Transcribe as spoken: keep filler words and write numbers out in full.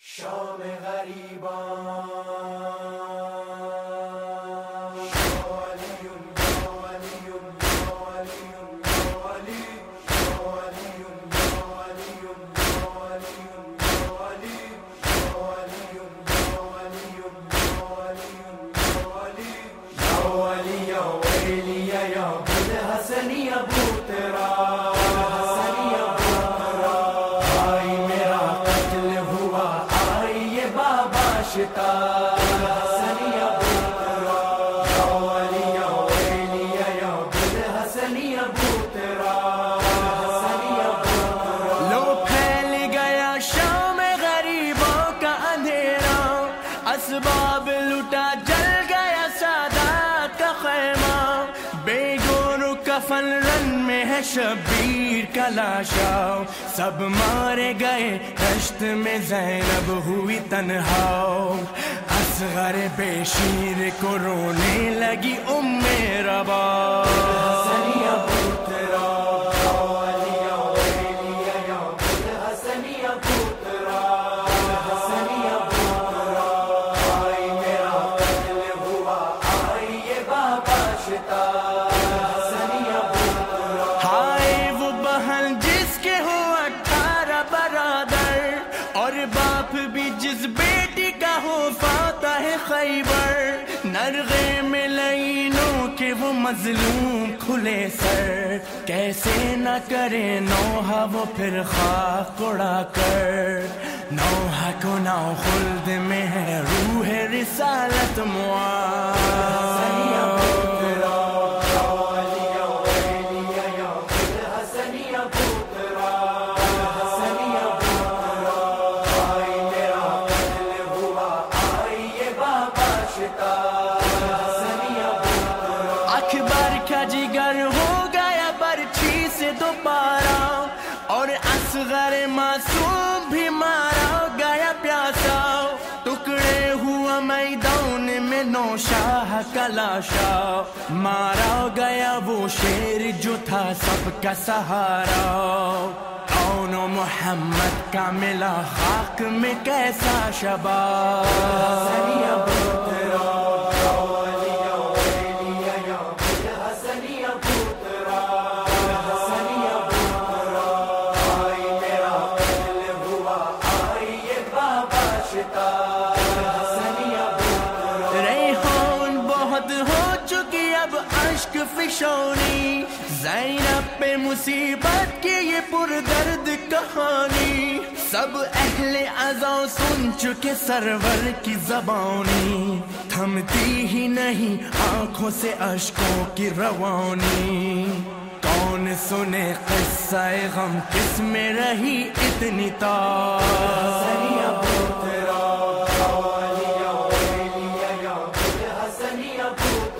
شام غریبان لو پھیل گیا شام غریبوں کا اندھیرا، اسباب لٹا جل گیا سادات کا خیمہ، بے گور و کفن رن میں ہے شبیر کا لاشا، سب مارے گئے دشت میں زینب ہوئی تنہا، اصغر بے شیر کو رونے لگی ام ربا، جس بیٹی کا ہو فاتح خیبر، نرغے میں لینوں کہ وہ مظلوم کھلے سر، کیسے نہ کرے نوحہ وہ پھر خاک اڑا کر، نوحہ کو نو خلد میں ہے روح رسالت معاذ، اکبر کا جگر ہو گیا برچھی سے دوبارہ، اور اصغر معصوم بھی مارا گیا پیاسا، ٹکڑے ہوا میدان میں نوشاہ کا لاشا، مارا گیا وہ شیر جو تھا سب کا سہارا، کون و محمد کا ملا خاک میں کیسا شباب، ریحان بہت ہو چکی اب اشک فشانی، زینب پہ مصیبت کی یہ پردرد کہانی، سب اہل عزا سن چکے سرور کی زبانی، تھمتی ہی نہیں آنکھوں سے اشکوں کی روانی، کون سنے قصہ غم کس میں رہی اتنی تار، حسنی ابو